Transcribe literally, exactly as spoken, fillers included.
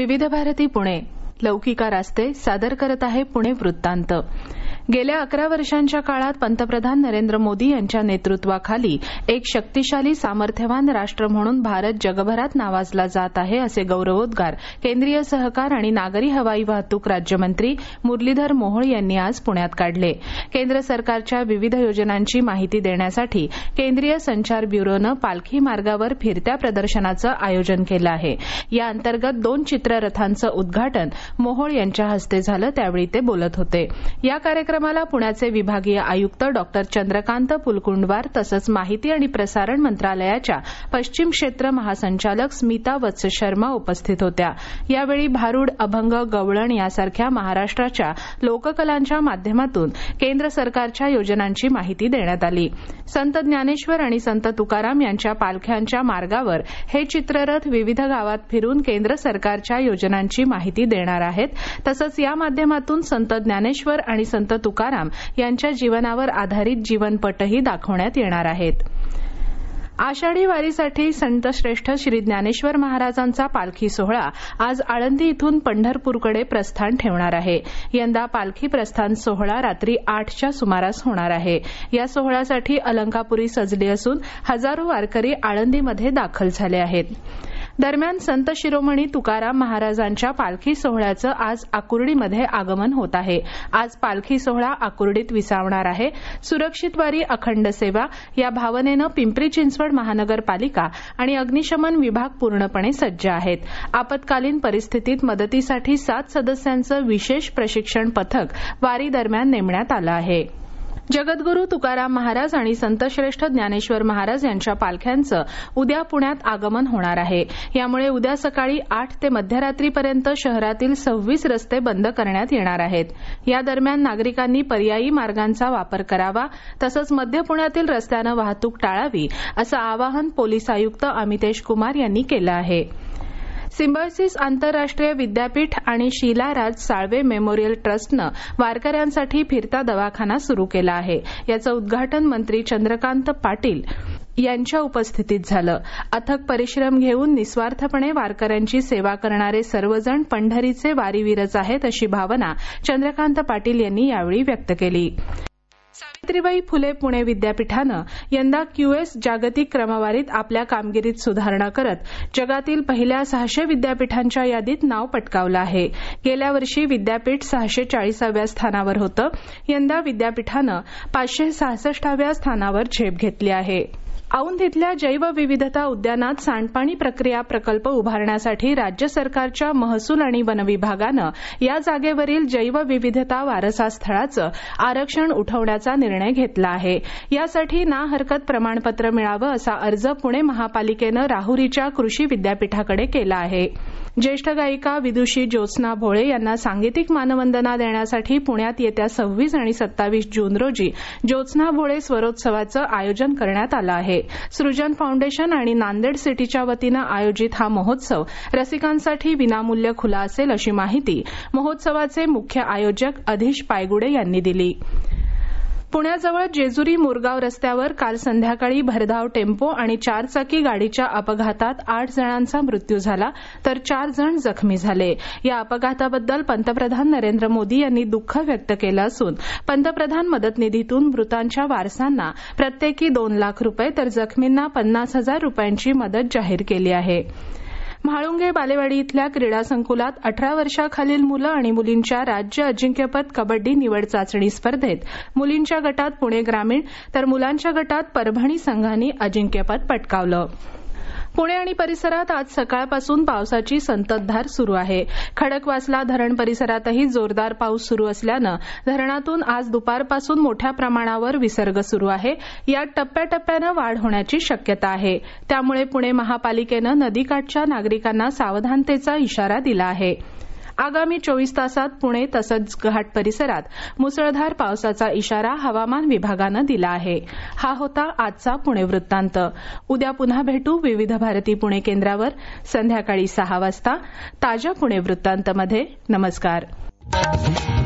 विविध भारती पुणे लौकिका रास्ते सादर करत आहे पुणे वृत्तांत. गेल्या अकरा वर्षांच्या काळात पंतप्रधान नरेंद्र मोदी यांच्या नेतृत्वाखाली एक शक्तिशाली सामर्थ्यवान राष्ट्र म्हणून भारत जगभरात नावाजला जात आहे असे गौरवोद्गार केंद्रीय सहकार आणि नागरी हवाई वाहतूक राज्यमंत्री मुरलीधर मोहोळ यांनी आज पुण्यात काढले. केंद्र सरकारच्या विविध योजनांची माहिती देण्यासाठी केंद्रीय संचार ब्युरोनं पालखी मार्गावर फिरत्या प्रदर्शनाचं आयोजन केलं आहे. या अंतर्गत दोन चित्ररथांचं उद्घाटन मोहोळ यांच्या हस्ते झालं त्यावेळी ते बोलत होते. या कार्यक्रमाला पुण्याचे विभागीय आयुक्त डॉक्टर चंद्रकांत पुलकुंडवार तसंच माहिती आणि प्रसारण मंत्रालयाच्या पश्चिम क्षेत्र महासंचालक स्मिता वत्स शर्मा उपस्थित होत्या. यावेळी भारूड, अभंग, गवळण यासारख्या महाराष्ट्राच्या लोककलांच्या माध्यमातून केंद्र सरकारच्या योजनांची माहिती देण्यात आली. संत ज्ञानेश्वर आणि संत तुकाराम यांच्या पालख्यांच्या मार्गावर हे चित्ररथ विविध गावात फिरून केंद्र सरकारच्या योजनांची माहिती देणार आहेत. तसंच या माध्यमातून संत ज्ञानेश्वर आणि संत तुकाराम यांच्या जीवनावर आधारित जीवनपटही दाखवण्यात येणार आहेत. आषाढी वारीसाठी संतश्रेष्ठ श्री ज्ञानेश्वर महाराजांचा पालखी सोहळा आज आळंदी इथून पंढरपूरकडे प्रस्थान ठेवणार आहे. यंदा पालखी प्रस्थान सोहळा रात्री आठच्या सुमारास होणार आहे. या सोहळ्यासाठी अलंकापुरी सजली असून हजारो वारकरी आळंदीमध्ये दाखल झाले आहेत. दरम्यान संत शिरोमणी तुकाराम महाराजांच्या पालखी सोहळ्याचं आज आकुर्डीमध्ये आगमन होत आहे. आज पालखी सोहळा आकुर्डीत विसावणार आहे. सुरक्षित वारी अखंड सेवा या भावनेनं पिंपरी चिंचवड महानगरपालिका आणि अग्निशमन विभाग पूर्णपणे सज्ज आहेत. आपत्कालीन परिस्थितीत मदतीसाठी सात सदस्यांचं विशेष प्रशिक्षण पथक वारी दरम्यान नेमण्यात आलं आहे. जगद्गुरू तुकाराम महाराज आणि संतश्रेष्ठ ज्ञानेश्वर महाराज यांच्या पालख्यांचं उद्या पुण्यात आगमन होणार आहे. यामुळे उद्या सकाळी आठ ते मध्यरात्रीपर्यंत शहरातील सव्वीस रस्ते बंद करण्यात येणार आहेत. या दरम्यान नागरिकांनी पर्यायी मार्गांचा वापर करावा तसंच मध्य पुण्यातील रस्त्यानं वाहतूक टाळावी असं आवाहन पोलीस आयुक्त अमितेश कुमार यांनी केलं आहे. सिम्बायोसिस आंतरराष्ट्रीय विद्यापीठ आणि शीला राज साळवे मेमोरियल ट्रस्टनं वारकऱ्यांसाठी फिरता दवाखाना सुरू केला आहे. याचं उद्घाटन मंत्री चंद्रकांत पाटील यांच्या उपस्थितीत झालं. अथक परिश्रम घेऊन निस्वार्थपणे वारकऱ्यांची सेवा करणारे सर्वजण पंढरीचे वारीवीरच आहेत अशी भावना चंद्रकांत पाटील यांनी यावेळी व्यक्त केली. सावित्रीबाई फुले पुणे विद्यापीठानं यंदा क्यूएस जागतिक क्रमवारीत आपल्या कामगिरीत सुधारणा करत जगातील पहिल्या सहाशे विद्यापीठांच्या यादीत नाव पटकावलं आहे. गेल्या वर्षी विद्यापीठ सहाशे चाळीसाव्या स्थानावर होतं. यंदा विद्यापीठानं पाचशे सहासष्टाव्या स्थानावर झेप घेतली आहे. औंध इथल्या जैवविविधता उद्यानात सांडपाणी प्रक्रिया प्रकल्प उभारण्यासाठी राज्य सरकारच्या महसूल आणि वन विभागानं या जागेवरील जैवविविधता वारसा स्थळाचं आरक्षण उठवण्याचा निर्णय घेतला आहे. यासाठी ना हरकत प्रमाणपत्र मिळावं असा अर्ज पुणे महापालिकेनं राहुरीच्या कृषी विद्यापीठाकडे केला आहे. ज्येष्ठ गायिका विदुषी ज्योत्स्ना भोळे यांना सांगीतिक मानवंदना देण्यासाठी पुण्यात येत्या सव्वीस आणि सत्तावीस जून रोजी ज्योत्स्ना भोळे स्वरोत्सवाचं आयोजन करण्यात आलं आहे. सृजन फाउंडेशन आणि नांदेड सिटीच्या वतीनं आयोजित हा महोत्सव रसिकांसाठी विनामूल्य खुला असेल अशी माहिती महोत्सवाचे मुख्य आयोजक अधीश पायगुडे यांनी दिली. पुण्याजवळ जेजुरी मुरगाव रस्त्यावर काल संध्याकाळी भरधाव टेम्पो आणि चारचाकी गाडीच्या अपघातात आठ जणांचा मृत्यू झाला तर चार जण जखमी झाले. या अपघाताबद्दल पंतप्रधान नरेंद्र मोदी यांनी दुःख व्यक्त केलं असून पंतप्रधान मदत निधीतून मृतांच्या वारसांना प्रत्येकी दोन लाख रुपये तर जखमींना पन्नास हजार रुपयांची मदत जाहीर केली आहे. म्हाळुंगे बालेवाडी इथल्या क्रीडा संकुलात अठरा वर्षाखालील मुलं आणि मुलींच्या राज्य अजिंक्यपद कबड्डी निवड चाचणी स्पर्धेत मुलींच्या गटात पुणे ग्रामीण तर मुलांच्या गटात परभणी संघांनी अजिंक्यपद पटकावलं. पुणे आणि परिसरात आज सकाळपासून पावसाची संततधार सुरू आहे. खडकवासला धरण परिसरातही जोरदार पाऊस सुरू असल्यानं धरणातून आज दुपारपासून मोठ्या प्रमाणावर विसर्ग सुरू आहे. यात टप्प्याटप्प्यानं वाढ होण्याची शक्यता आहे. त्यामुळे पुणे महापालिकेनं नदीकाठच्या नागरिकांना सावधानतेचा इशारा दिला आहे. आगामी चोवीस तासात पुणे तसंच घाट परिसरात मुसळधार पावसाचा इशारा हवामान विभागानं दिला आहे. हा होता आजचा पुणे वृत्तांत. उद्या पुन्हा भेटू विविध भारती पुणे केंद्रावर संध्याकाळी सहा वाजता ताज्या पुणे वृत्तांतमध्ये. नमस्कार.